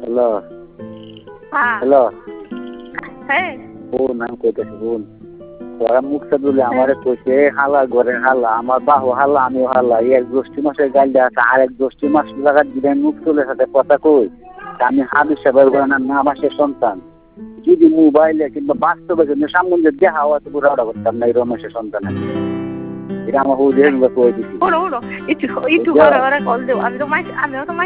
hello হ্যাঁ hello হ্যাঁ বোন আমি কইতেছি বোন তোরা মুখটা দিলে আমারে কইছে হালা ঘরে হালা আমার বাহু হালা আমিও হালা এক গোষ্ঠী মাসের গাইলে আছে আরেক গোষ্ঠী মাস লাগা দিলে মুখ তুলে সাথে কথা কই আমি হাবিব সাহেবের গয়নার নাম আসে সন্তান যদি মোবাইলে কিংবা বাস্তবে কিন্তু সামনে দেখা হওয়া তো পুরো করতাম না এই রমেশের সন্তানের এটা আমার হুজুর কই দিছি শোনো একটু ঘরে ঘরে কল দেবো আমিও তো